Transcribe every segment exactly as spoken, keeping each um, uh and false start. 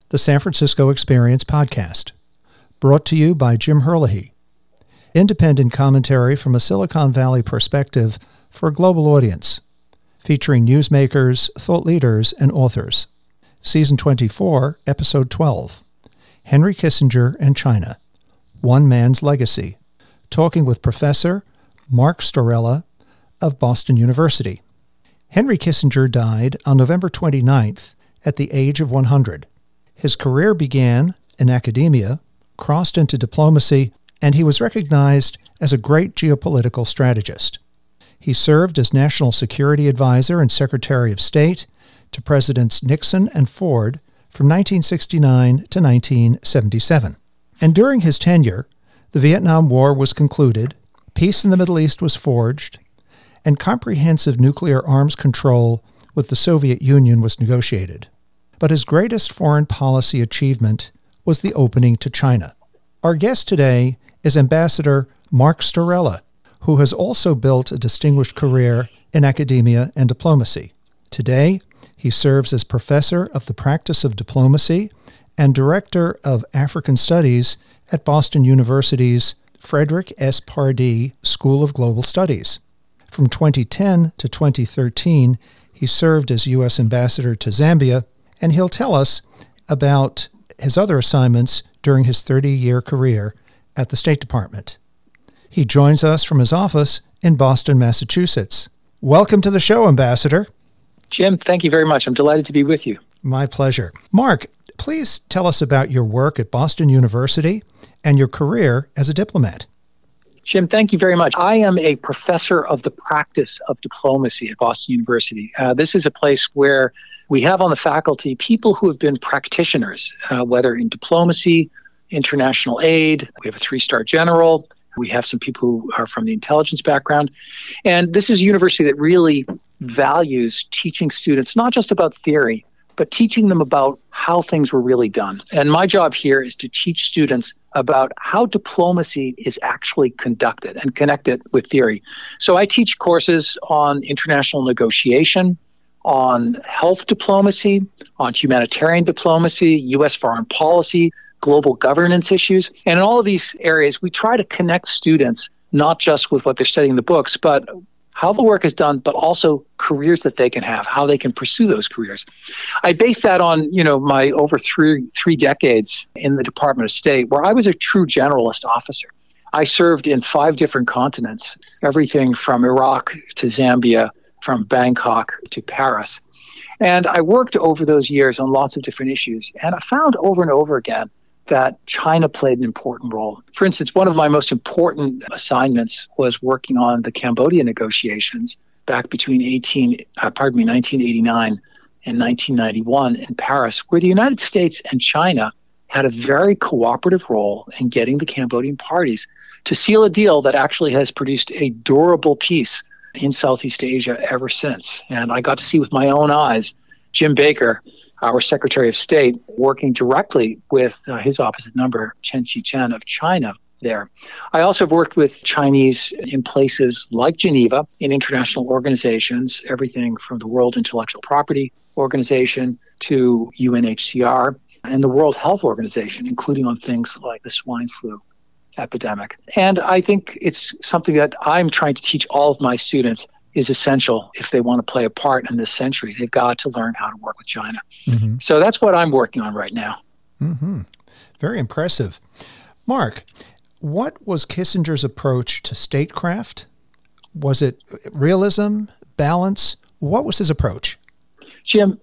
the San Francisco Experience podcast, brought to you by Jim Herlihy. Independent commentary from a Silicon Valley perspective for a global audience, featuring newsmakers, thought leaders, and authors. Season twenty-four, Episode twelve, Henry Kissinger and China, One Man's Legacy, talking with Professor Mark Storella of Boston University. Henry Kissinger died on November twenty-ninth at the age of one hundred. His career began in academia, crossed into diplomacy, and he was recognized as a great geopolitical strategist. He served as National Security Advisor and Secretary of State to Presidents Nixon and Ford from nineteen sixty-nine to nineteen seventy-seven. And during his tenure, the Vietnam War was concluded, peace in the Middle East was forged, and comprehensive nuclear arms control with the Soviet Union was negotiated. But his greatest foreign policy achievement was the opening to China. Our guest today is Ambassador Mark Storella, who has also built a distinguished career in academia and diplomacy. Today, he serves as Professor of the Practice of Diplomacy and Director of African Studies at Boston University's Frederick S. Pardee School of Global Studies. From twenty ten to twenty thirteen, he served as U S Ambassador to Zambia, and he'll tell us about his other assignments during his thirty-year career at the State Department. He joins us from his office in Boston, Massachusetts. Welcome to the show, Ambassador. Jim, thank you very much. I'm delighted to be with you. My pleasure. Mark, please tell us about your work at Boston University and your career as a diplomat. Jim, thank you very much. I am a professor of the practice of diplomacy at Boston University. Uh, this is a place where we have on the faculty people who have been practitioners, uh, whether in diplomacy, international aid. We have a three-star general. We have some people who are from the intelligence background. And this is a university that really values teaching students not just about theory, but teaching them about how things were really done. And my job here is to teach students about how diplomacy is actually conducted and connect it with theory. So I teach courses on international negotiation, on health diplomacy, on humanitarian diplomacy, U S foreign policy, global governance issues. And in all of these areas, we try to connect students not just with what they're studying in the books, but how the work is done, but also careers that they can have, how they can pursue those careers. I base that on, you know, my over three, three decades in the Department of State, where I was a true generalist officer. I served in five different continents, everything from Iraq to Zambia, from Bangkok to Paris. And I worked over those years on lots of different issues. And I found over and over again that China played an important role. For instance, one of my most important assignments was working on the Cambodia negotiations back between eighteen, uh, pardon me, nineteen eighty-nine and nineteen ninety-one in Paris, where the United States and China had a very cooperative role in getting the Cambodian parties to seal a deal that actually has produced a durable peace in Southeast Asia ever since. And I got to see with my own eyes Jim Baker, our Secretary of State, working directly with uh, his opposite number, Chen Qichen of China there. I also have worked with Chinese in places like Geneva, in international organizations, everything from the World Intellectual Property Organization to U N H C R and the World Health Organization, including on things like the swine flu epidemic. And I think it's something that I'm trying to teach all of my students is essential if they want to play a part in this century. They've got to learn how to work with China. Mm-hmm. So that's what I'm working on right now. Mm-hmm. Very impressive. Mark, what was Kissinger's approach to statecraft? Was it realism, balance? What was his approach? Jim,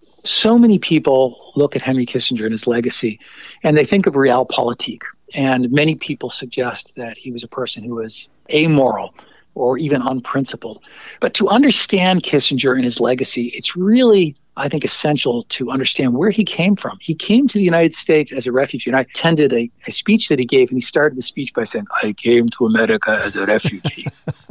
so many people look at Henry Kissinger and his legacy, and they think of realpolitik. And many people suggest that he was a person who was amoral or even unprincipled. But to understand Kissinger and his legacy, it's really, I think, essential to understand where he came from. He came to the United States as a refugee, and I attended a, a speech that he gave, and he started the speech by saying, "I came to America as a refugee."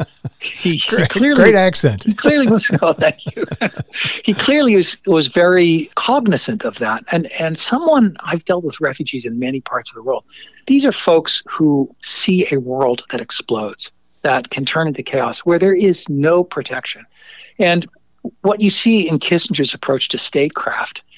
he, great, he clearly, great accent. He clearly was, oh, thank you. he clearly was, was very cognizant of that. And, and someone, I've dealt with refugees in many parts of the world. These are folks who see a world that explodes, that can turn into chaos, where there is no protection. And what you see in Kissinger's approach to statecraft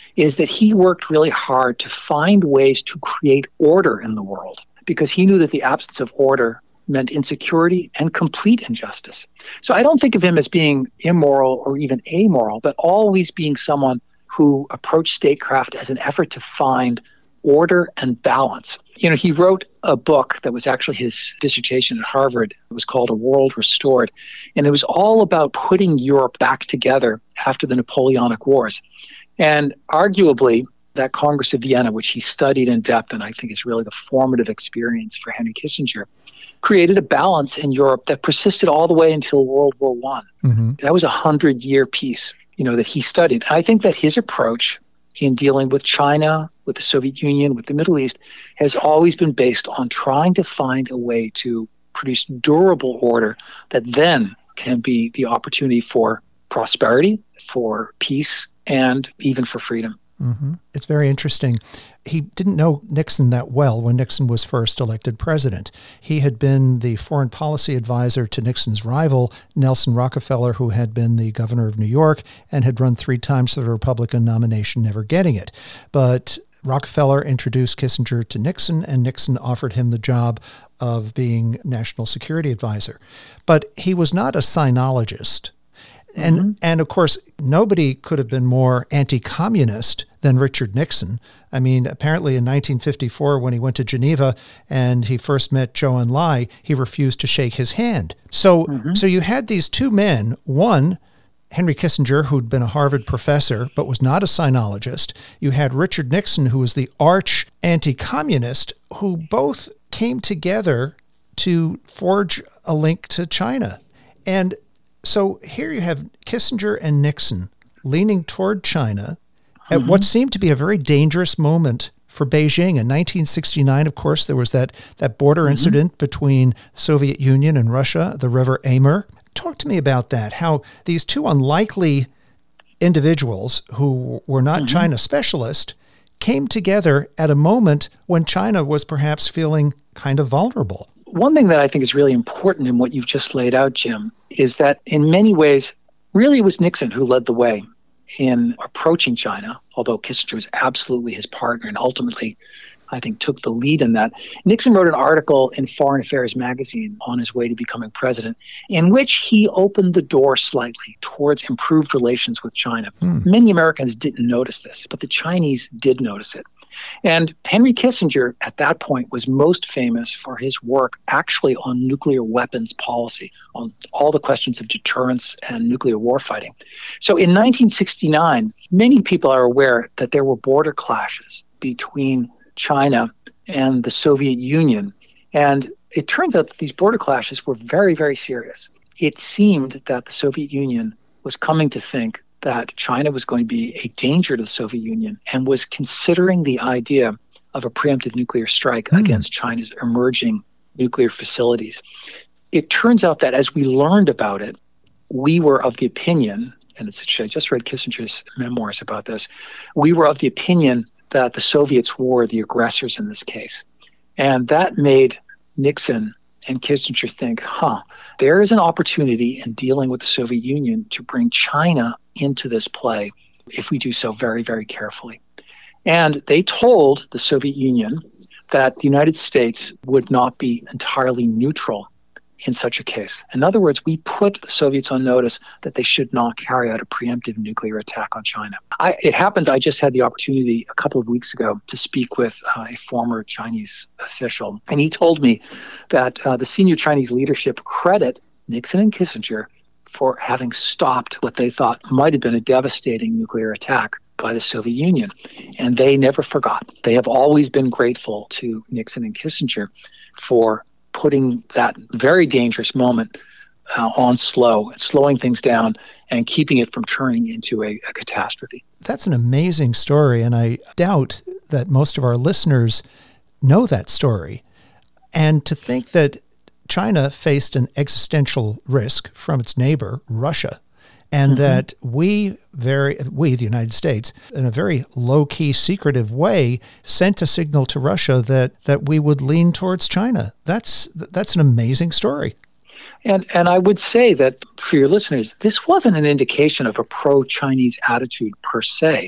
is that he worked really hard to find ways to create order in the world, because he knew that the absence of order meant insecurity and complete injustice. So I don't think of him as being immoral or even amoral, but always being someone who approached statecraft as an effort to find order and balance. You know, he wrote a book that was actually his dissertation at Harvard. It was called A World Restored. And it was all about putting Europe back together after the Napoleonic Wars. And arguably, that Congress of Vienna, which he studied in depth, and I think is really the formative experience for Henry Kissinger, created a balance in Europe that persisted all the way until World War One. Mm-hmm. That was a hundred-year peace, you know, that he studied. And I think that his approach in dealing with China, with the Soviet Union, with the Middle East, has always been based on trying to find a way to produce durable order that then can be the opportunity for prosperity, for peace, and even for freedom. Mm-hmm. It's very interesting. He didn't know Nixon that well when Nixon was first elected president. He had been the foreign policy advisor to Nixon's rival, Nelson Rockefeller, who had been the governor of New York and had run three times for the Republican nomination, never getting it. But Rockefeller introduced Kissinger to Nixon, and Nixon offered him the job of being national security advisor. But he was not a sinologist. And, mm-hmm. and of course, nobody could have been more anti-communist than Richard Nixon. I mean, apparently in nineteen fifty-four, when he went to Geneva and he first met Zhou Enlai, he refused to shake his hand. So, mm-hmm. so you had these two men, one, Henry Kissinger, who'd been a Harvard professor but was not a sinologist. You had Richard Nixon, who was the arch anti-communist, who both came together to forge a link to China. And so here you have Kissinger and Nixon leaning toward China at mm-hmm. what seemed to be a very dangerous moment for Beijing. In nineteen sixty-nine, of course, there was that, that border mm-hmm. incident between the Soviet Union and Russia, the River Amur. Talk to me about that, how these two unlikely individuals who were not mm-hmm. China specialists came together at a moment when China was perhaps feeling kind of vulnerable. One thing that I think is really important in what you've just laid out, Jim, is that in many ways, really it was Nixon who led the way in approaching China, although Kissinger was absolutely his partner and ultimately, I think, took the lead in that. Nixon wrote an article in Foreign Affairs magazine on his way to becoming president, in which he opened the door slightly towards improved relations with China. Hmm. Many Americans didn't notice this, but the Chinese did notice it. And Henry Kissinger, at that point, was most famous for his work actually on nuclear weapons policy, on all the questions of deterrence and nuclear warfighting. So in nineteen sixty-nine, many people are aware that there were border clashes between China and the Soviet Union. And it turns out that these border clashes were very, very serious. It seemed that the Soviet Union was coming to think that China was going to be a danger to the Soviet Union and was considering the idea of a preemptive nuclear strike mm. against China's emerging nuclear facilities. It turns out that as we learned about it, we were of the opinion, and it's, I just read Kissinger's memoirs about this, we were of the opinion that the Soviets were the aggressors in this case. And that made Nixon and Kissinger think, huh, there is an opportunity in dealing with the Soviet Union to bring China into this play if we do so very, very carefully. And they told the Soviet Union that the United States would not be entirely neutral in such a case. In other words, we put the Soviets on notice that they should not carry out a preemptive nuclear attack on China. I, it happens I just had the opportunity a couple of weeks ago to speak with uh, a former Chinese official, and he told me that uh, the senior Chinese leadership credit Nixon and Kissinger for having stopped what they thought might have been a devastating nuclear attack by the Soviet Union. And they never forgot. They have always been grateful to Nixon and Kissinger for putting that very dangerous moment uh, on slow, slowing things down and keeping it from turning into a, a catastrophe. That's an amazing story, and I doubt that most of our listeners know that story. And to think that China faced an existential risk from its neighbor, Russia, and mm-hmm. that we, very we, the United States, in a very low-key, secretive way, sent a signal to Russia that that we would lean towards China. That's that's an amazing story. And and I would say that for your listeners, this wasn't an indication of a pro-Chinese attitude per se.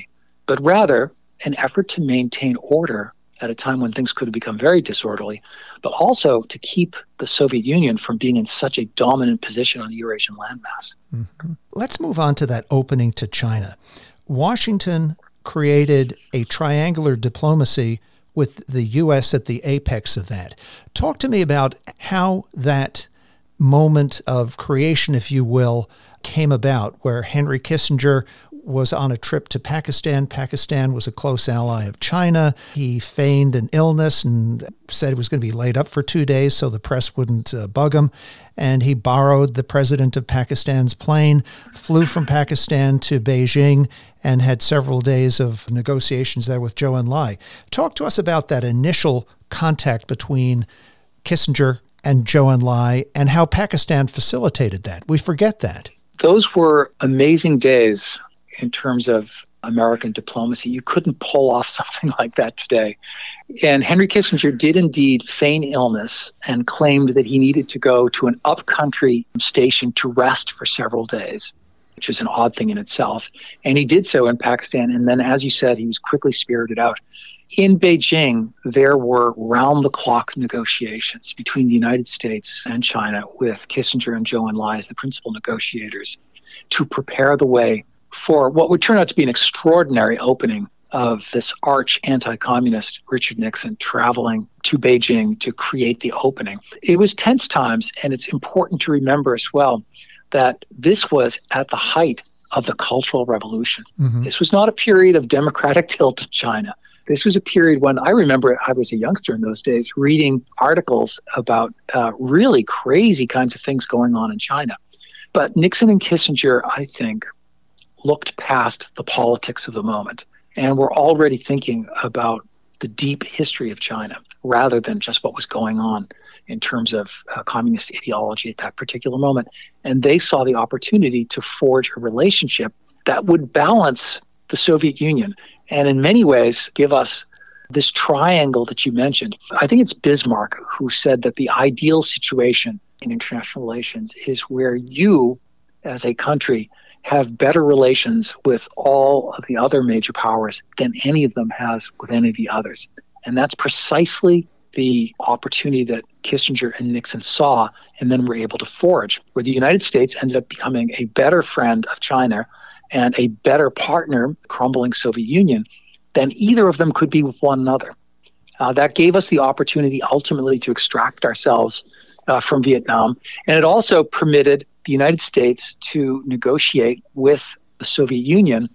but rather an effort to maintain order at a time when things could have become very disorderly, but also to keep the Soviet Union from being in such a dominant position on the Eurasian landmass. Mm-hmm. Let's move on to that opening to China. Washington created a triangular diplomacy with the U S at the apex of that. Talk to me about how that moment of creation, if you will, came about, where Henry Kissinger was on a trip to Pakistan. Pakistan was a close ally of China. He feigned an illness and said he was going to be laid up for two days so the press wouldn't uh, bug him. And he borrowed the president of Pakistan's plane, flew from Pakistan to Beijing, and had several days of negotiations there with Zhou Enlai. Talk to us about that initial contact between Kissinger and Zhou Enlai and how Pakistan facilitated that. We forget that. Those were amazing days in terms of American diplomacy. You couldn't pull off something like that today. And Henry Kissinger did indeed feign illness and claimed that he needed to go to an upcountry station to rest for several days, which is an odd thing in itself. And he did so in Pakistan. And then, as you said, he was quickly spirited out. In Beijing, there were round-the-clock negotiations between the United States and China, with Kissinger and Zhou Enlai as the principal negotiators, to prepare the way for what would turn out to be an extraordinary opening of this arch anti-communist Richard Nixon traveling to Beijing to create the opening. It was tense times, and it's important to remember as well that this was at the height of the Cultural Revolution. Mm-hmm. This was not a period of democratic tilt in China. This was a period when I remember I was a youngster in those days reading articles about uh, really crazy kinds of things going on in China. But Nixon and Kissinger, I think, looked past the politics of the moment and were already thinking about the deep history of China rather than just what was going on in terms of uh, communist ideology at that particular moment. And they saw the opportunity to forge a relationship that would balance the Soviet Union and in many ways give us this triangle that you mentioned. I think it's Bismarck who said that the ideal situation in international relations is where you, as a country, have better relations with all of the other major powers than any of them has with any of the others. And that's precisely the opportunity that Kissinger and Nixon saw and then were able to forge, where the United States ended up becoming a better friend of China and a better partner, crumbling Soviet Union, than either of them could be with one another. Uh, that gave us the opportunity ultimately to extract ourselves uh, from Vietnam. And it also permitted the United States to negotiate with the Soviet Union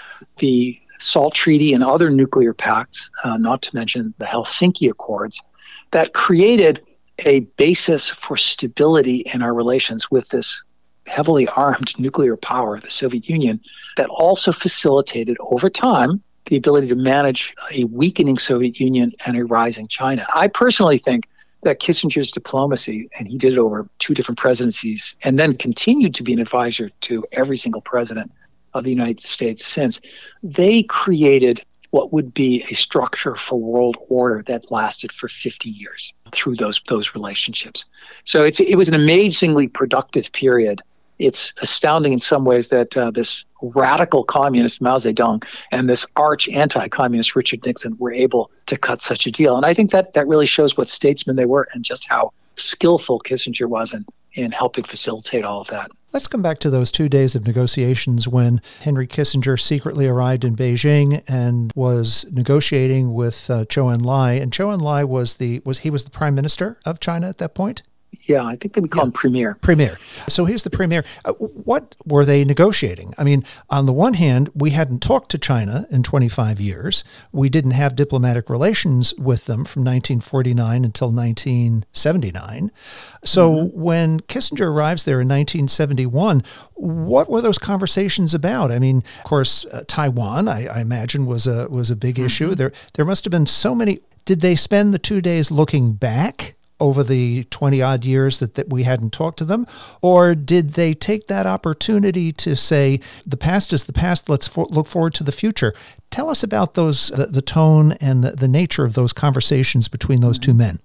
the SALT Treaty and other nuclear pacts, uh, not to mention the Helsinki Accords, that created a basis for stability in our relations with this heavily armed nuclear power, the Soviet Union, that also facilitated over time the ability to manage a weakening Soviet Union and a rising China. I personally think that Kissinger's diplomacy, and he did it over two different presidencies, and then continued to be an advisor to every single president of the United States since, they created what would be a structure for world order that lasted for fifty years through those those relationships. So it's it was an amazingly productive period. It's astounding in some ways that uh, this radical communist Mao Zedong and this arch anti-communist Richard Nixon were able to cut such a deal. And I think that that really shows what statesmen they were and just how skillful Kissinger was in, in helping facilitate all of that. Let's come back to those two days of negotiations when Henry Kissinger secretly arrived in Beijing and was negotiating with uh, Zhou Enlai. And Zhou Enlai was the was he was the prime minister of China at that point? Yeah, I think they would call yeah. him premier. Premier. So he's the premier. Uh, what were they negotiating? I mean, on the one hand, we hadn't talked to China in twenty-five years. We didn't have diplomatic relations with them from nineteen forty-nine until nineteen seventy-nine. So mm-hmm. when Kissinger arrives there in nineteen seventy-one, what were those conversations about? I mean, of course, uh, Taiwan, I, I imagine, was a was a big mm-hmm. issue. There, there must have been so many. Did they spend the two days looking back over the twenty-odd years that, that we hadn't talked to them? Or did they take that opportunity to say, the past is the past, let's for, look forward to the future? Tell us about those, the, the tone and the, the nature of those conversations between those two men.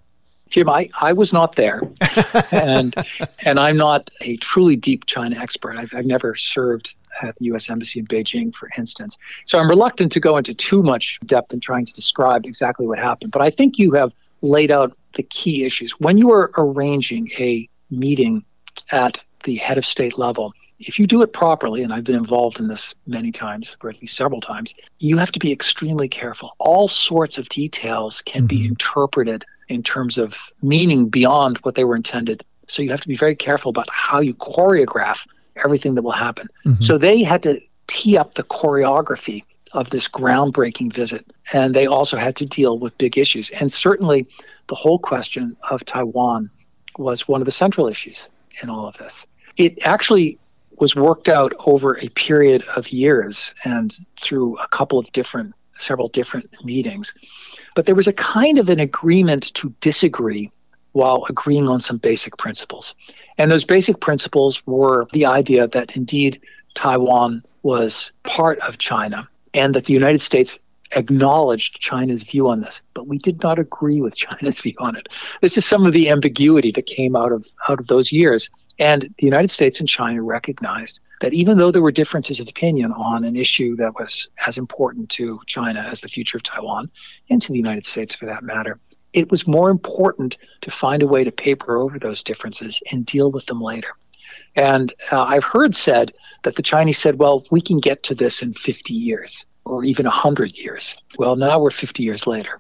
Jim, I, I was not there, and and I'm not a truly deep China expert. I've, I've never served at the U S Embassy in Beijing, for instance. So I'm reluctant to go into too much depth in trying to describe exactly what happened. But I think you have laid out the key issues. When you are arranging a meeting at the head of state level, if you do it properly, and I've been involved in this many times, or at least several times, you have to be extremely careful. All sorts of details can mm-hmm. be interpreted in terms of meaning beyond what they were intended. So you have to be very careful about how you choreograph everything that will happen. Mm-hmm. So they had to tee up the choreography of this groundbreaking visit. And they also had to deal with big issues. And certainly the whole question of Taiwan was one of the central issues in all of this. It actually was worked out over a period of years and through a couple of different, several different meetings. But there was a kind of an agreement to disagree while agreeing on some basic principles. And those basic principles were the idea that indeed Taiwan was part of China and that the United States acknowledged China's view on this, but we did not agree with China's view on it. This is some of the ambiguity that came out of out of those years. And the United States and China recognized that even though there were differences of opinion on an issue that was as important to China as the future of Taiwan, and to the United States for that matter, it was more important to find a way to paper over those differences and deal with them later. And uh, I've heard said that the Chinese said, well, we can get to this in fifty years. Or even one hundred years. Well, now we're fifty years later.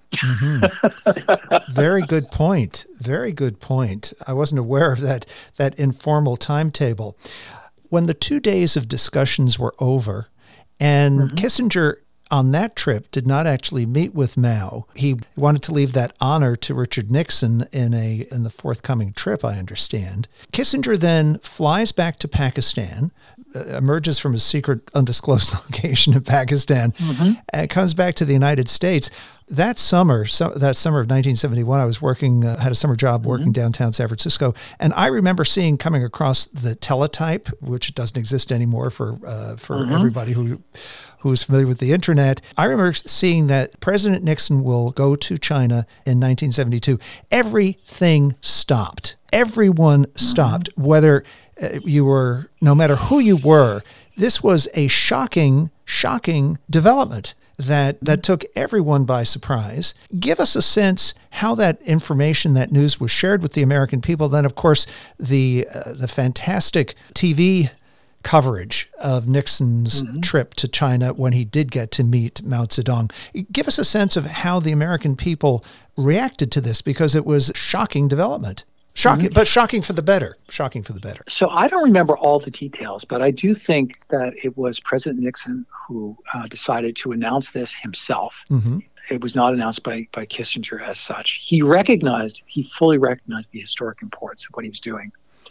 Mm-hmm. Very good point. Very good point. I wasn't aware of that, that informal timetable. When the two days of discussions were over, and mm-hmm. Kissinger on that trip did not actually meet with Mao. He wanted to leave that honor to Richard Nixon in a in the forthcoming trip, I understand. Kissinger then flies back to Pakistan, emerges from a secret undisclosed location in Pakistan, mm-hmm. and comes back to the United States. That summer, so, that summer of nineteen seventy-one, I was working, uh, had a summer job working mm-hmm. downtown San Francisco, and I remember seeing coming across the teletype, which doesn't exist anymore for uh, for mm-hmm. everybody who who's familiar with the internet. I remember seeing that President Nixon will go to China in nineteen seventy-two. Everything stopped. Everyone mm-hmm. stopped, whether uh, you were, no matter who you were. This was a shocking, shocking development that that took everyone by surprise. Give us a sense how that information, that news was shared with the American people. Then, of course, the uh, the fantastic T V coverage of Nixon's mm-hmm. trip to China when he did get to meet Mao Zedong. Give us a sense of how the American people reacted to this, because it was a shocking development. Shocking, mm-hmm. but shocking for the better. Shocking for the better. So I don't remember all the details, but I do think that it was President Nixon who uh, decided to announce this himself. Mm-hmm. It was not announced by, by Kissinger as such. He recognized, he fully recognized the historic importance of what he was doing.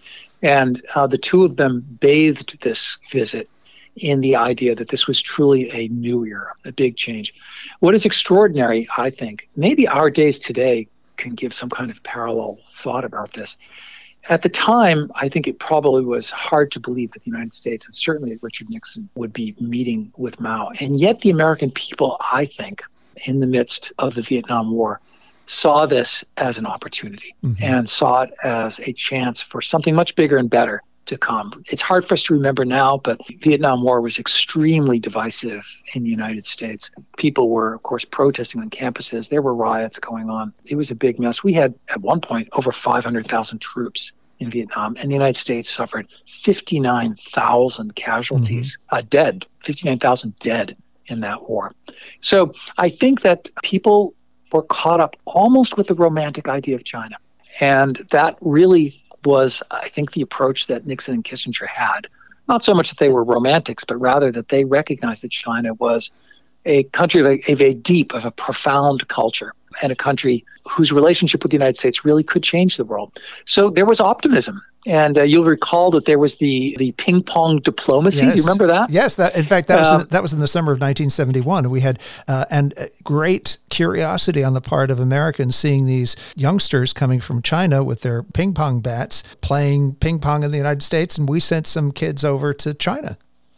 And uh, the two of them bathed this visit in the idea that this was truly a new era, a big change. What is extraordinary, I think, maybe our days today can give some kind of parallel thought about this. At the time, I think it probably was hard to believe that the United States, and certainly Richard Nixon, would be meeting with Mao. And yet the American people, I think, in the midst of the Vietnam War, saw this as an opportunity mm-hmm. and saw it as a chance for something much bigger and better to come. It's hard for us to remember now, but the Vietnam War was extremely divisive in the United States. People were, of course, protesting on campuses. There were riots going on. It was a big mess. We had, at one point, over five hundred thousand troops in Vietnam, and the United States suffered fifty-nine thousand casualties, mm-hmm. uh, dead, fifty-nine thousand dead in that war. So I think that people were caught up almost with the romantic idea of China. And that really was, I think, the approach that Nixon and Kissinger had. Not so much that they were romantics, but rather that they recognized that China was a country of a, of a deep, of a profound culture, and a country whose relationship with the United States really could change the world. So there was optimism. And uh, you'll recall that there was the the ping pong diplomacy. Yes. Do you remember that? Yes. That in fact that uh, was in, that was in the summer of nineteen seventy-one. We had uh, and great curiosity on the part of Americans seeing these youngsters coming from China with their ping pong bats playing ping pong in the United States, and we sent some kids over to China.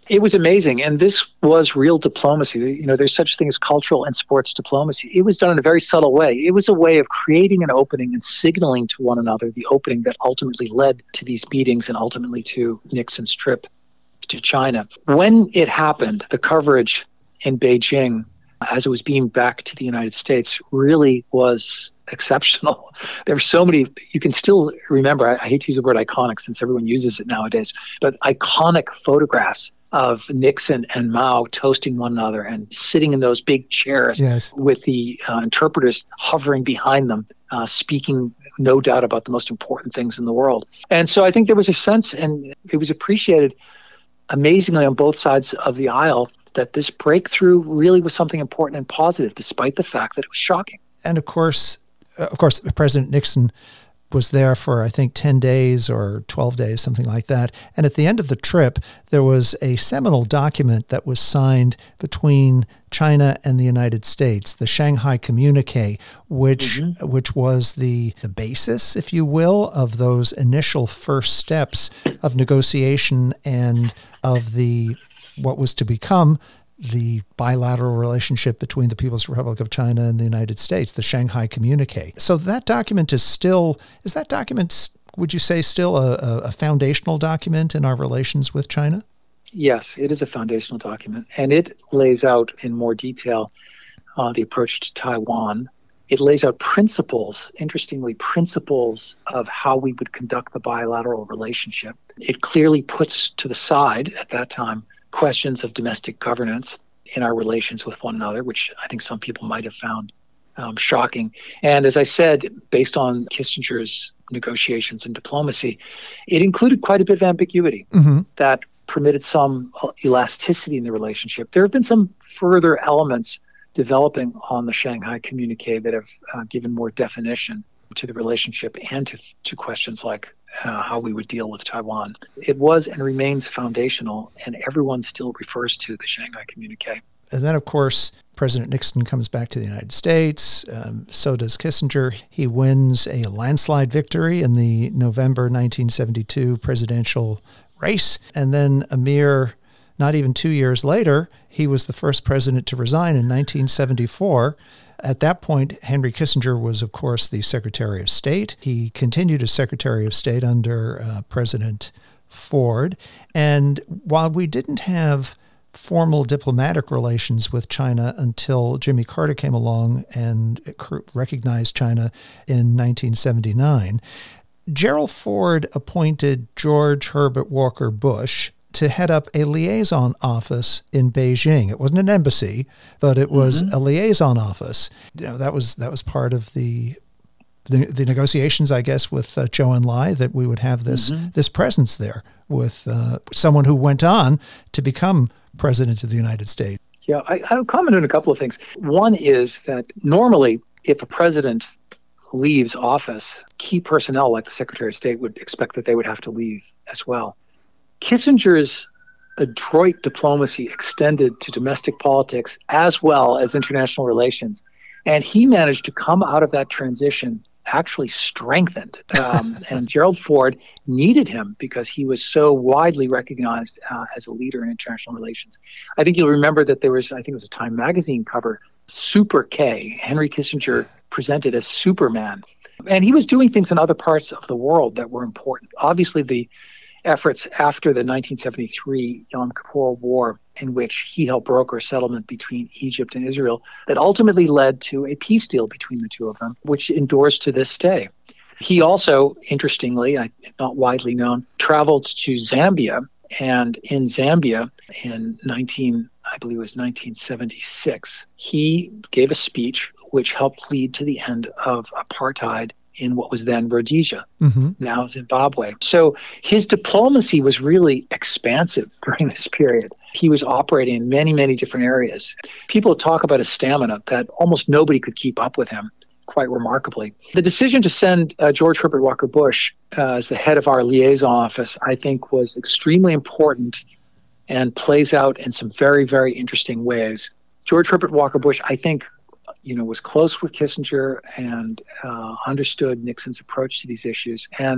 It was amazing. And this was real diplomacy. You know, there's such a thing as cultural and sports diplomacy. It was done in a very subtle way. It was a way of creating an opening and signaling to one another the opening that ultimately led to these meetings and ultimately to Nixon's trip to China. When it happened, the coverage in Beijing, as it was beamed back to the United States, really was exceptional. There were so many, you can still remember, I, I hate to use the word iconic since everyone uses it nowadays, but iconic photographs of Nixon and Mao toasting one another and sitting in those big chairs yes. with the uh, interpreters hovering behind them, uh, speaking no doubt about the most important things in the world. And so I think there was a sense, and it was appreciated amazingly on both sides of the aisle, that this breakthrough really was something important and positive, despite the fact that it was shocking. And of course, of course, President Nixon was there for, I think, ten days or twelve days, something like that. And at the end of the trip, there was a seminal document that was signed between China and the United States, the Shanghai Communique, which mm-hmm. which was the, the basis, if you will, of those initial first steps of negotiation and of the what was to become the bilateral relationship between the People's Republic of China and the United States, the Shanghai Communique. So that document is still, is that document, would you say, still a, a foundational document in our relations with China? Yes, it is a foundational document, and it lays out in more detail uh, the approach to Taiwan. It lays out principles, interestingly, principles of how we would conduct the bilateral relationship. It clearly puts to the side, at that time, questions of domestic governance in our relations with one another, which I think some people might have found um, shocking. And as I said, based on Kissinger's negotiations and diplomacy, it included quite a bit of ambiguity mm-hmm. that permitted some elasticity in the relationship. There have been some further elements developing on the Shanghai Communique that have uh, given more definition to the relationship and to, to questions like Uh, how we would deal with Taiwan. It was and remains foundational, and everyone still refers to the Shanghai Communique. And then, of course, President Nixon comes back to the United States. Um, so does Kissinger. He wins a landslide victory in the November nineteen seventy-two presidential race. And then a mere, not even two years later, he was the first president to resign in nineteen seventy-four. At that point, Henry Kissinger was, of course, the Secretary of State. He continued as Secretary of State under uh, President Ford. And while we didn't have formal diplomatic relations with China until Jimmy Carter came along and recognized China in nineteen seventy-nine, Gerald Ford appointed George Herbert Walker Bush to head up a liaison office in Beijing. It wasn't an embassy, but it was mm-hmm. a liaison office. You know, that was that was part of the the, the negotiations, I guess, with uh, Zhou Enlai, that we would have this mm-hmm. this presence there with uh, someone who went on to become president of the United States. Yeah, I, I would comment on a couple of things. One is that normally, if a president leaves office, key personnel like the Secretary of State would expect that they would have to leave as well. Kissinger's adroit diplomacy extended to domestic politics as well as international relations. And he managed to come out of that transition actually strengthened. Um, and Gerald Ford needed him because he was so widely recognized uh, as a leader in international relations. I think you'll remember that there was, I think it was a Time magazine cover, Super K, Henry Kissinger presented as Superman. And he was doing things in other parts of the world that were important. Obviously, the efforts after the nineteen seventy-three Yom Kippur War, in which he helped broker a settlement between Egypt and Israel that ultimately led to a peace deal between the two of them, which endures to this day. He also, interestingly, not widely known, traveled to Zambia, and in Zambia in nineteen, I believe it was nineteen seventy-six, he gave a speech which helped lead to the end of apartheid in what was then Rhodesia, mm-hmm. now Zimbabwe. So his diplomacy was really expansive during this period. He was operating in many, many different areas. People talk about his stamina, that almost nobody could keep up with him, quite remarkably. The decision to send uh, George Herbert Walker Bush uh, as the head of our liaison office, I think, was extremely important and plays out in some very, very interesting ways. George Herbert Walker Bush, I think, you know, was close with Kissinger and uh, understood Nixon's approach to these issues. And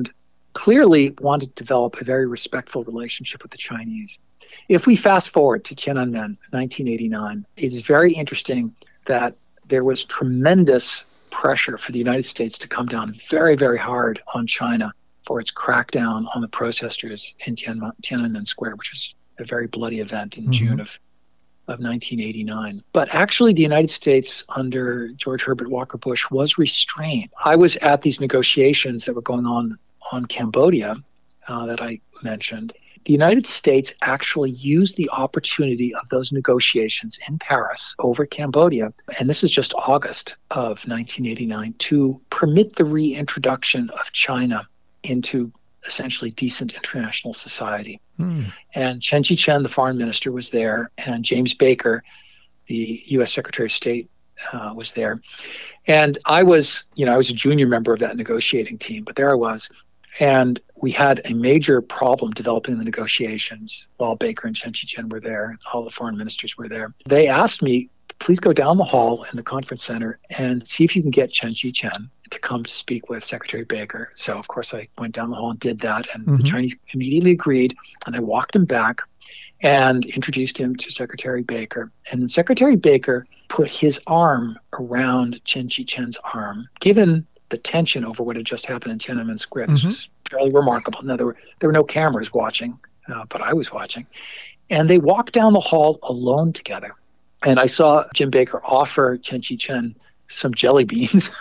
clearly wanted to develop a very respectful relationship with the Chinese. If we fast forward to Tiananmen, nineteen eighty-nine, it's very interesting that there was tremendous pressure for the United States to come down very, very hard on China for its crackdown on the protesters in Tiananmen, Tiananmen Square, which was a very bloody event in mm-hmm. June of, of nineteen eighty-nine. But actually, the United States under George Herbert Walker Bush was restrained. I was at these negotiations that were going on on Cambodia uh, that I mentioned. The United States actually used the opportunity of those negotiations in Paris over Cambodia, and this is just August of nineteen eighty-nine, to permit the reintroduction of China into essentially decent international society. Mm. And Chen Chi-chen, the foreign minister, was there, and James Baker, the U S Secretary of State, uh, was there. And I was, you know, I was a junior member of that negotiating team, but there I was. And we had a major problem developing the negotiations while Baker and Chen Chi-chen were there. All the foreign ministers were there. They asked me, please go down the hall in the conference center and see if you can get Chen Chi-chen to come to speak with Secretary Baker. So, of course, I went down the hall and did that. And mm-hmm. the Chinese immediately agreed. And I walked him back and introduced him to Secretary Baker. And then Secretary Baker put his arm around Chen Chi-chen's arm, given the tension over what had just happened in Tiananmen Square. This mm-hmm. was fairly remarkable. Now, there were, there were no cameras watching, uh, but I was watching. And they walked down the hall alone together. And I saw Jim Baker offer Chen Chi-chen some jelly beans,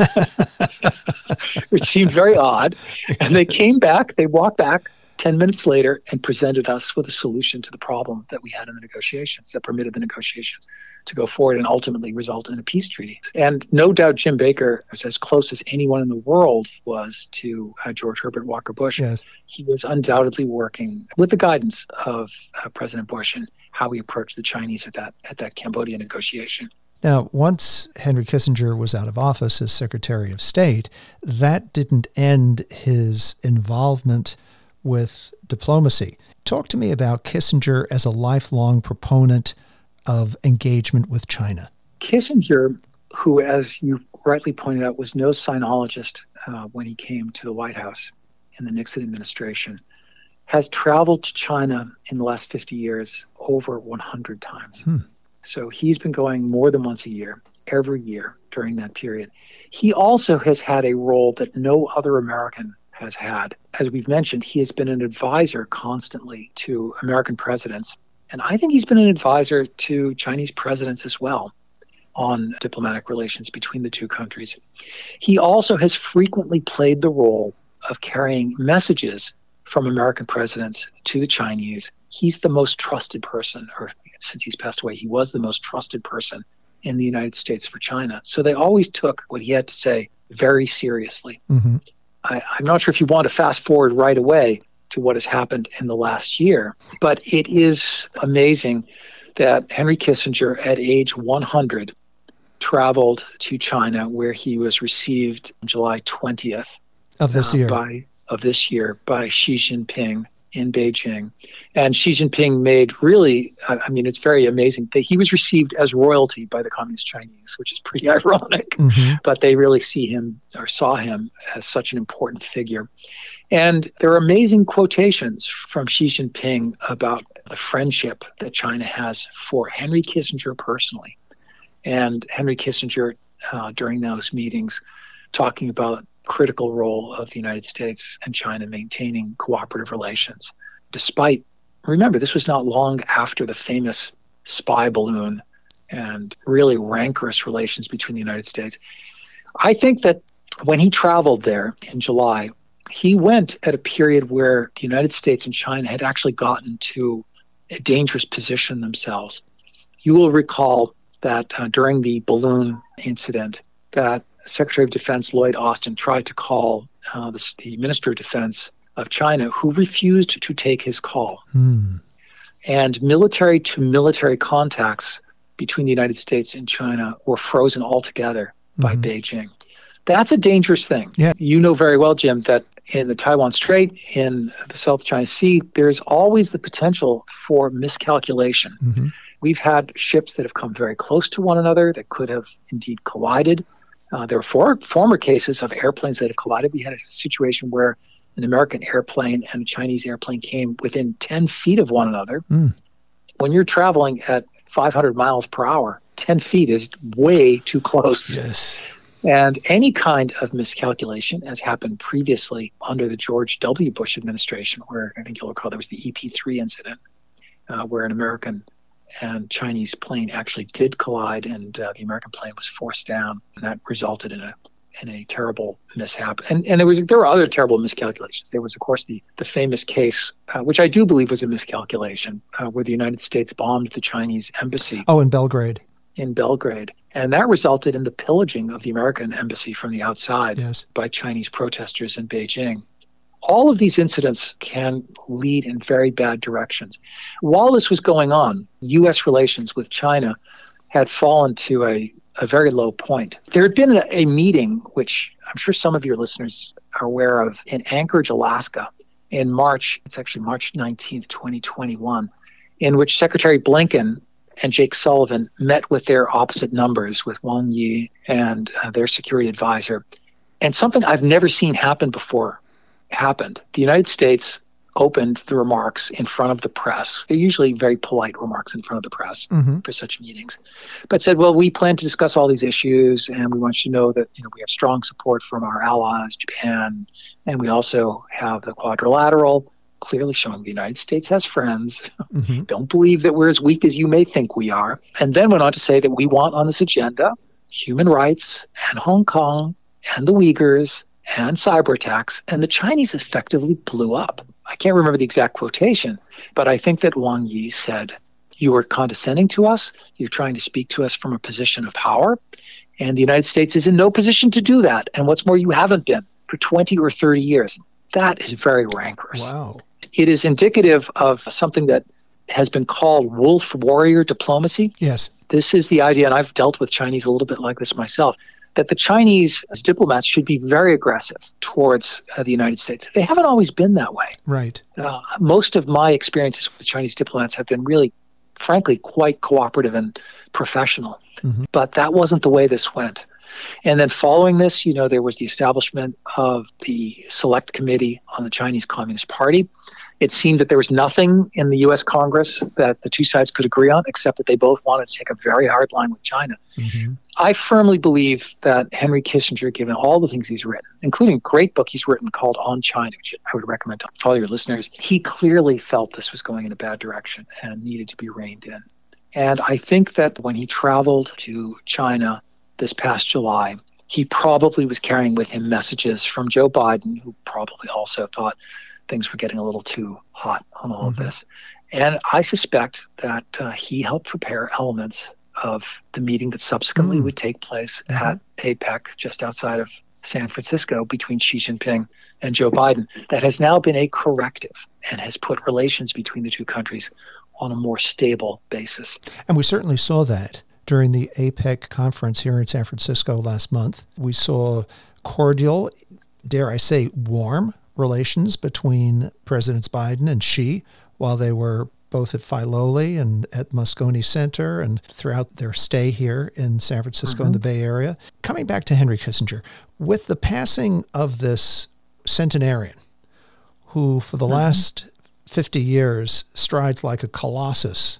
which seemed very odd. And they came back, they walked back ten minutes later and presented us with a solution to the problem that we had in the negotiations that permitted the negotiations to go forward and ultimately result in a peace treaty. And no doubt Jim Baker was as close as anyone in the world was to uh, George Herbert Walker Bush. Yes. He was undoubtedly working with the guidance of uh, President Bush and how he approached the Chinese at that at that Cambodia negotiation. Now, once Henry Kissinger was out of office as Secretary of State, that didn't end his involvement with diplomacy. Talk to me about Kissinger as a lifelong proponent of engagement with China. Kissinger, who, as you rightly pointed out, was no sinologist uh, when he came to the White House in the Nixon administration, has traveled to China in the last fifty years over one hundred times. Hmm. So he's been going more than once a year, every year during that period. He also has had a role that no other American has had. As we've mentioned, he has been an advisor constantly to American presidents. And I think he's been an advisor to Chinese presidents as well on diplomatic relations between the two countries. He also has frequently played the role of carrying messages from American presidents to the Chinese. He's the most trusted person, or since he's passed away, he was the most trusted person in the United States for China. So they always took what he had to say very seriously. Mm-hmm. I, I'm not sure if you want to fast forward right away to what has happened in the last year, but it is amazing that Henry Kissinger, at age one hundred, traveled to China, where he was received on July twentieth of this uh, year. By, of this year by Xi Jinping in Beijing. And Xi Jinping made really, I mean, it's very amazing that he was received as royalty by the Communist Chinese, which is pretty ironic, mm-hmm. but they really see him or saw him as such an important figure. And there are amazing quotations from Xi Jinping about the friendship that China has for Henry Kissinger personally. And Henry Kissinger, uh, during those meetings, talking about critical role of the United States and China maintaining cooperative relations, despite, remember, this was not long after the famous spy balloon and really rancorous relations between the United States. I think that when he traveled there in July, he went at a period where the United States and China had actually gotten to a dangerous position themselves. You will recall that uh, during the balloon incident, that Secretary of Defense Lloyd Austin tried to call uh, the, the Minister of Defense of China, who refused to take his call. Hmm. And military-to-military contacts between the United States and China were frozen altogether by mm-hmm. Beijing. That's a dangerous thing. Yeah. You know very well, Jim, that in the Taiwan Strait, in the South China Sea, there's always the potential for miscalculation. Mm-hmm. We've had ships that have come very close to one another that could have indeed collided. Uh, there were four former cases of airplanes that have collided. We had a situation where an American airplane and a Chinese airplane came within ten feet of one another. Mm. When you're traveling at five hundred miles per hour, ten feet is way too close. Yes. And any kind of miscalculation, as happened previously under the George W. Bush administration, where I think you'll recall there was the E P three incident, uh, where an American and Chinese plane actually did collide, and uh, the American plane was forced down, and that resulted in a in a terrible mishap. And and there was there were other terrible miscalculations. There was, of course, the the famous case, uh, which I do believe was a miscalculation, uh, where the United States bombed the Chinese embassy. Oh, in Belgrade. In Belgrade. And that resulted in the pillaging of the American embassy from the outside Yes. by Chinese protesters in Beijing. All of these incidents can lead in very bad directions. While this was going on, U S relations with China had fallen to a, a very low point. There had been a, a meeting, which I'm sure some of your listeners are aware of, in Anchorage, Alaska, in March, it's actually March nineteenth, twenty twenty-one, in which Secretary Blinken and Jake Sullivan met with their opposite numbers, with Wang Yi and uh, their security advisor. And something I've never seen happen before happened. The United States opened the remarks in front of the press. They're usually very polite remarks in front of the press Mm-hmm. for such meetings, but said, well, we plan to discuss all these issues, and we want you to know that, you know, we have strong support from our allies, Japan, and we also have the quadrilateral, clearly showing the United States has friends. Mm-hmm. Don't believe that we're as weak as you may think we are. And then went on to say that we want on this agenda human rights and Hong Kong and the Uyghurs and cyber attacks. And the Chinese effectively blew up. I can't remember the exact quotation, but I think that Wang Yi said, you are condescending to us. You're trying to speak to us from a position of power. And the United States is in no position to do that. And what's more, you haven't been for twenty or thirty years. That is very rancorous. Wow. It is indicative of something that has been called wolf warrior diplomacy. Yes. This is the idea, and I've dealt with Chinese a little bit like this myself, that the Chinese as diplomats should be very aggressive towards uh, the United States. They haven't always been that way. Right. Uh, most of my experiences with Chinese diplomats have been really, frankly, quite cooperative and professional. Mm-hmm. But that wasn't the way this went. And then following this, you know, there was the establishment of the Select Committee on the Chinese Communist Party. It seemed that there was nothing in the U S Congress that the two sides could agree on, except that they both wanted to take a very hard line with China. Mm-hmm. I firmly believe that Henry Kissinger, given all the things he's written, including a great book he's written called On China, which I would recommend to all your listeners, he clearly felt this was going in a bad direction and needed to be reined in. And I think that when he traveled to China this past July, he probably was carrying with him messages from Joe Biden, who probably also thought things were getting a little too hot on all mm-hmm. of this. And I suspect that uh, he helped prepare elements of the meeting that subsequently mm. would take place mm-hmm. at APEC just outside of San Francisco between Xi Jinping and Joe Biden that has now been a corrective and has put relations between the two countries on a more stable basis. And we certainly saw that during the APEC conference here in San Francisco last month. We saw cordial, dare I say, warm relations between Presidents Biden and Xi while they were both at Filoli and at Moscone Center and throughout their stay here in San Francisco mm-hmm. and the Bay Area. Coming back to Henry Kissinger, with the passing of this centenarian, who for the mm-hmm. last fifty years strides like a colossus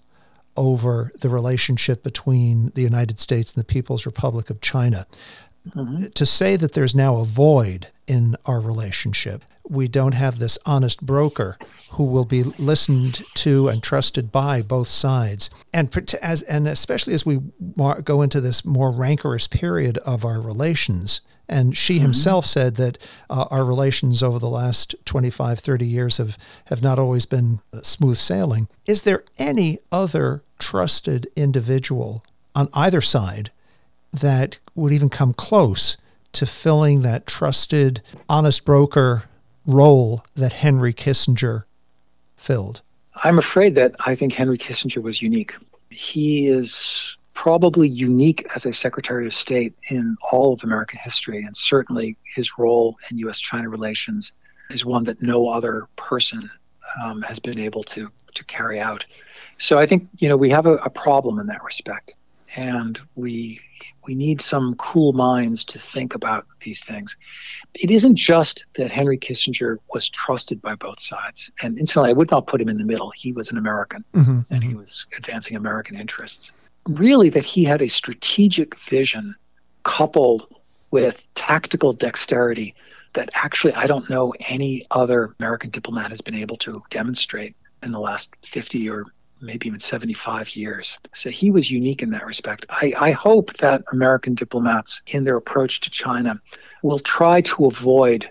over the relationship between the United States and the People's Republic of China, mm-hmm. to say that there's now a void in our relationship, we don't have this honest broker who will be listened to and trusted by both sides. And as and especially as we go into this more rancorous period of our relations, and Xi mm-hmm. himself said that uh, our relations over the last twenty-five, thirty years have, have not always been smooth sailing. Is there any other trusted individual on either side that would even come close to filling that trusted, honest broker role that Henry Kissinger filled? I'm afraid that I think Henry Kissinger was unique. He is probably unique as a Secretary of State in all of American history, and certainly his role in U S China relations is one that no other person um, has been able to to carry out. So I think, you know, we have a, a problem in that respect, and we We need some cool minds to think about these things. It isn't just that Henry Kissinger was trusted by both sides. And incidentally, I would not put him in the middle. He was an American, mm-hmm, and mm-hmm. he was advancing American interests. Really, that he had a strategic vision coupled with tactical dexterity that actually I don't know any other American diplomat has been able to demonstrate in the last fifty or maybe even seventy-five years. So he was unique in that respect. I, I hope that American diplomats in their approach to China will try to avoid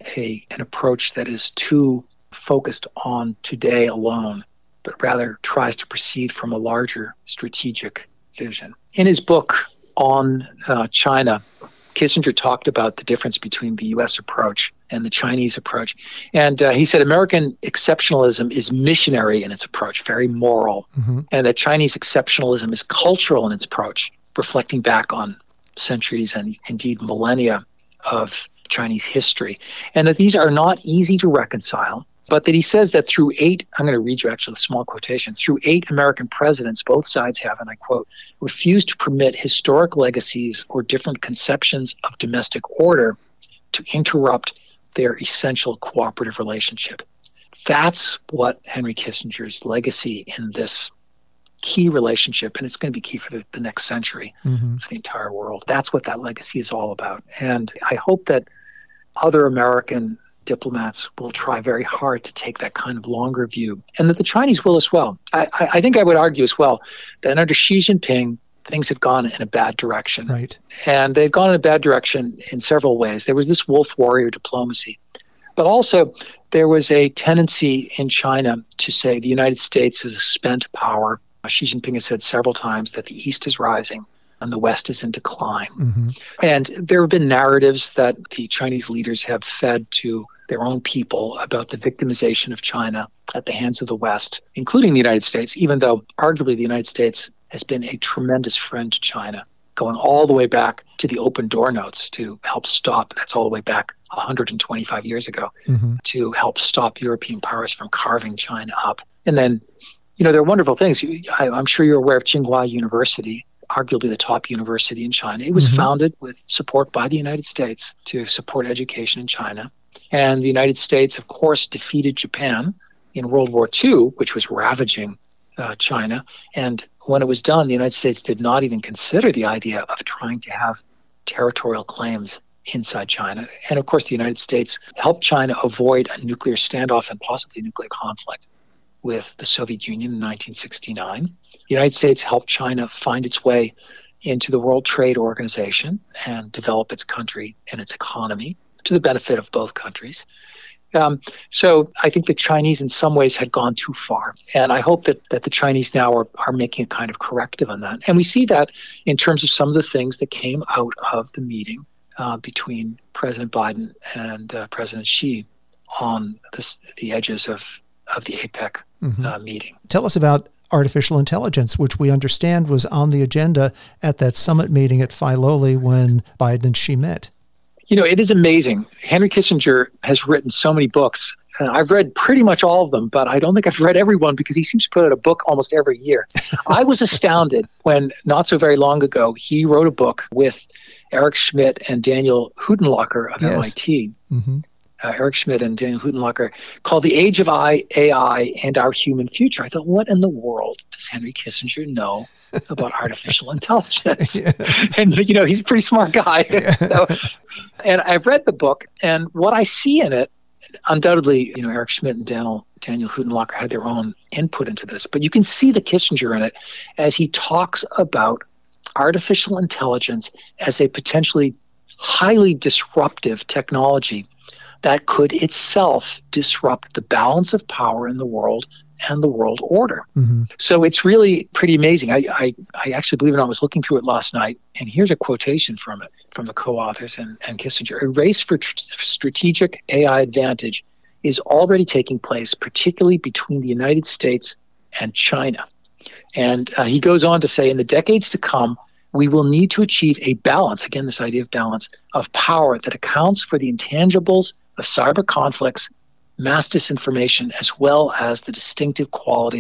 a an approach that is too focused on today alone, but rather tries to proceed from a larger strategic vision. In his book on uh, China, Kissinger talked about the difference between the U S approach and the Chinese approach. And uh, he said American exceptionalism is missionary in its approach, very moral, mm-hmm. and that Chinese exceptionalism is cultural in its approach, reflecting back on centuries and indeed millennia of Chinese history. And that these are not easy to reconcile, but that he says that through eight, I'm going to read you actually a small quotation, through eight American presidents, both sides have, and I quote, refused to permit historic legacies or different conceptions of domestic order to interrupt their essential cooperative relationship. That's what Henry Kissinger's legacy in this key relationship, and it's going to be key for the, the next century, mm-hmm. for the entire world. That's what that legacy is all about. And I hope that other American diplomats will try very hard to take that kind of longer view, and that the Chinese will as well. I, I think I would argue as well that under Xi Jinping, things had gone in a bad direction. Right. And they'd gone in a bad direction in several ways. There was this wolf warrior diplomacy, but also there was a tendency in China to say the United States is a spent power. Xi Jinping has said several times that the East is rising and the West is in decline. Mm-hmm. And there have been narratives that the Chinese leaders have fed to their own people about the victimization of China at the hands of the West, including the United States, even though arguably the United States has been a tremendous friend to China, going all the way back to the open door notes to help stop, that's all the way back one hundred twenty-five years ago, mm-hmm. to help stop European powers from carving China up. And then, you know, there are wonderful things. I, I'm sure you're aware of Tsinghua University, arguably the top university in China. It was mm-hmm. founded with support by the United States to support education in China. And the United States, of course, defeated Japan in World War Two, which was ravaging uh, China. And when it was done, the United States did not even consider the idea of trying to have territorial claims inside China. And of course, the United States helped China avoid a nuclear standoff and possibly nuclear conflict with the Soviet Union in nineteen sixty-nine. The United States helped China find its way into the World Trade Organization and develop its country and its economy to the benefit of both countries. Um, so I think the Chinese in some ways had gone too far. And I hope that, that the Chinese now are, are making a kind of corrective on that. And we see that in terms of some of the things that came out of the meeting uh, between President Biden and uh, President Xi on this, the edges of, of the APEC mm-hmm. uh, meeting. Tell us about artificial intelligence, which we understand was on the agenda at that summit meeting at Filoli when Biden and Xi met. You know, it is amazing. Henry Kissinger has written so many books. Uh, I've read pretty much all of them, but I don't think I've read every one because he seems to put out a book almost every year. I was astounded when, not so very long ago, he wrote a book with Eric Schmidt and Daniel Huttenlocher of yes. M I T. Mm-hmm. Uh, Eric Schmidt and Daniel Huttenlocher, called The Age of I, A I and Our Human Future. I thought, what in the world does Henry Kissinger know about artificial intelligence? Yes. And, you know, he's a pretty smart guy. Yeah. So, and I've read the book, and what I see in it, undoubtedly, you know, Eric Schmidt and Daniel, Daniel Huttenlocher had their own input into this, but you can see the Kissinger in it as he talks about artificial intelligence as a potentially highly disruptive technology that could itself disrupt the balance of power in the world and the world order. Mm-hmm. So it's really pretty amazing. I, I, I actually, believe it or not, I was looking through it last night, and here's a quotation from it, from the co-authors and, and Kissinger. A race for tr- strategic A I advantage is already taking place, particularly between the United States and China. And uh, he goes on to say, in the decades to come, we will need to achieve a balance, again, this idea of balance, of power that accounts for the intangibles of cyber conflicts, mass disinformation, as well as the distinctive qualities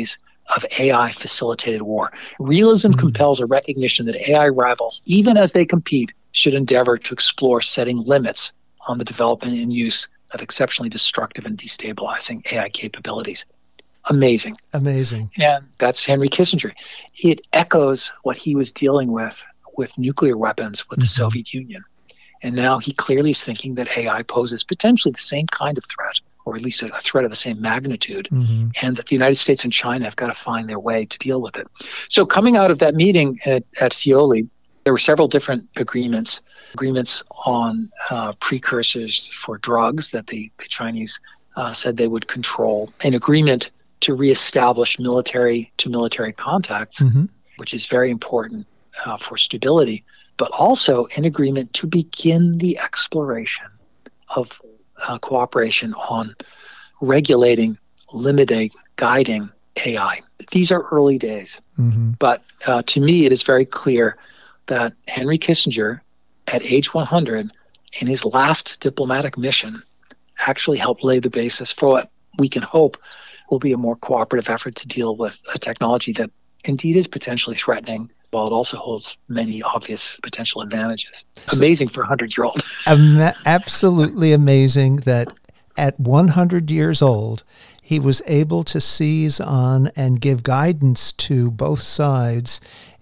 of A I-facilitated war. Realism mm-hmm. compels a recognition that A I rivals, even as they compete, should endeavor to explore setting limits on the development and use of exceptionally destructive and destabilizing A I capabilities. Amazing. Amazing. And that's Henry Kissinger. It echoes what he was dealing with with nuclear weapons with mm-hmm. the Soviet Union. And now he clearly is thinking that A I poses potentially the same kind of threat, or at least a, a threat of the same magnitude, mm-hmm. and that the United States and China have got to find their way to deal with it. So coming out of that meeting at, at Fioli, there were several different agreements, agreements on uh, precursors for drugs that the, the Chinese uh, said they would control, an agreement to reestablish military-to-military contacts, mm-hmm. which is very important uh, for stability, but also an agreement to begin the exploration of uh, cooperation on regulating, limiting, guiding A I. These are early days, mm-hmm. but uh, to me it is very clear that Henry Kissinger, at age one hundred, in his last diplomatic mission, actually helped lay the basis for what we can hope will be a more cooperative effort to deal with a technology that indeed is potentially threatening, while it also holds many obvious potential advantages. Amazing for a hundred-year-old. Am- absolutely amazing that at one hundred years old, he was able to seize on and give guidance to both sides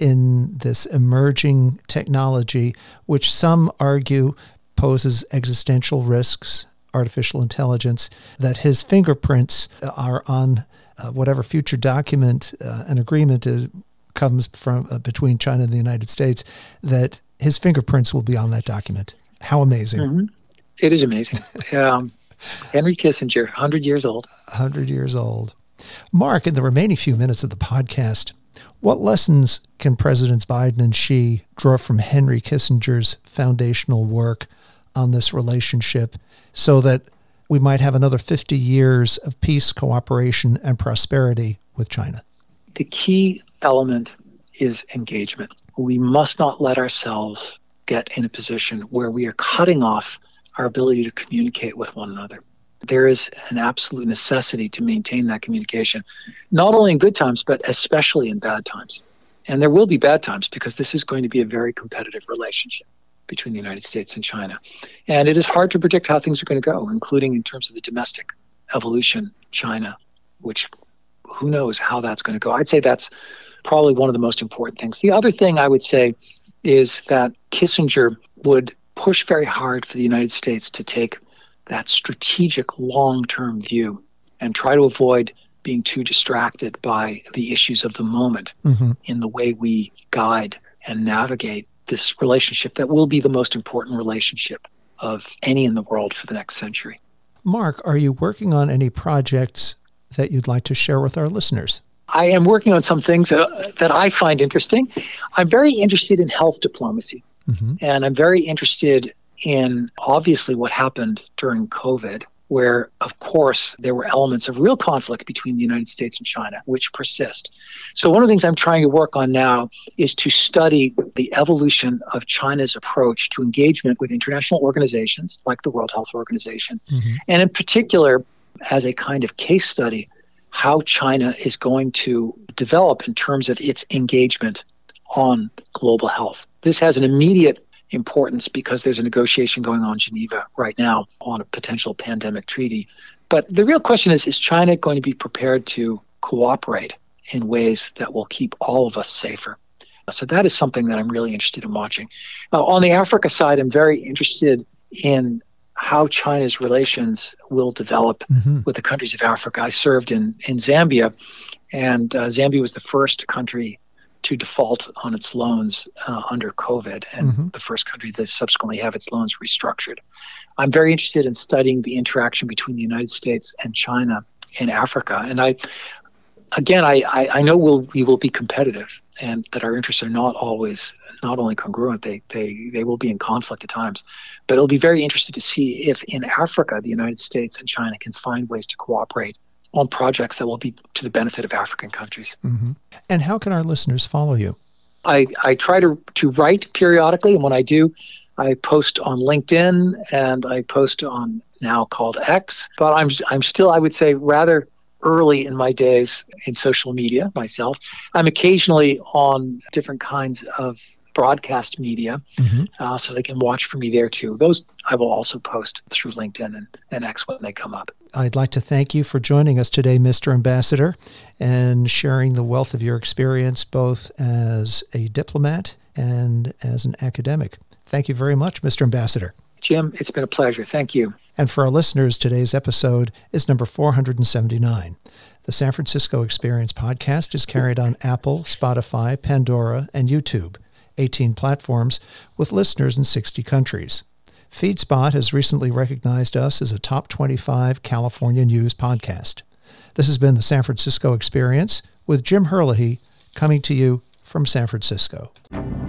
in this emerging technology, which some argue poses existential risks, artificial intelligence, that his fingerprints are on uh, whatever future document uh, an agreement is, comes from uh, between China and the United States, that his fingerprints will be on that document. How amazing. Mm-hmm. It is amazing. um, Henry Kissinger, one hundred years old. one hundred years old. Mark, in the remaining few minutes of the podcast, what lessons can Presidents Biden and Xi draw from Henry Kissinger's foundational work on this relationship so that we might have another fifty years of peace, cooperation, and prosperity with China? The key element is engagement. We must not let ourselves get in a position where we are cutting off our ability to communicate with one another. There is an absolute necessity to maintain that communication, not only in good times, but especially in bad times. And there will be bad times because this is going to be a very competitive relationship between the United States and China. And it is hard to predict how things are going to go, including in terms of the domestic evolution China, which who knows how that's going to go. I'd say that's probably one of the most important things. The other thing I would say is that Kissinger would push very hard for the United States to take that strategic long-term view and try to avoid being too distracted by the issues of the moment mm-hmm. in the way we guide and navigate this relationship that will be the most important relationship of any in the world for the next century. Mark, are you working on any projects that you'd like to share with our listeners? I am working on some things uh, that I find interesting. I'm very interested in health diplomacy. Mm-hmm. And I'm very interested in, obviously, what happened during COVID, where, of course, there were elements of real conflict between the United States and China, which persist. So one of the things I'm trying to work on now is to study the evolution of China's approach to engagement with international organizations like the World Health Organization, mm-hmm. and in particular, as a kind of case study, how China is going to develop in terms of its engagement on global health. This has an immediate importance because there's a negotiation going on in Geneva right now on a potential pandemic treaty. But the real question is, is China going to be prepared to cooperate in ways that will keep all of us safer? So that is something that I'm really interested in watching. Uh, on the Africa side, I'm very interested in how China's relations will develop mm-hmm. with the countries of Africa. I served in, in Zambia, and uh, Zambia was the first country to default on its loans uh, under COVID, and mm-hmm. the first country to subsequently have its loans restructured. I'm very interested in studying the interaction between the United States and China in Africa. And I, again, I, I, I know we'll, we will be competitive, and that our interests are not always not only congruent, they, they, they will be in conflict at times. But it'll be very interesting to see if in Africa, the United States and China can find ways to cooperate on projects that will be to the benefit of African countries. Mm-hmm. And how can our listeners follow you? I, I try to, to write periodically, and when I do, I post on LinkedIn and I post on now called X. But I'm I'm still, I would say, rather early in my days in social media myself. I'm occasionally on different kinds of broadcast media, mm-hmm. uh, so they can watch for me there too. Those I will also post through LinkedIn and, and X when they come up. I'd like to thank you for joining us today, Mister Ambassador, and sharing the wealth of your experience both as a diplomat and as an academic. Thank you very much, Mister Ambassador. Jim, it's been a pleasure. Thank you. And for our listeners, today's episode is number four hundred seventy-nine. The San Francisco Experience podcast is carried on Apple, Spotify, Pandora, and YouTube, eighteen platforms with listeners in sixty countries. FeedSpot has recently recognized us as a top twenty-five California news podcast. This has been the San Francisco Experience with Jim Herlihy, coming to you from San Francisco.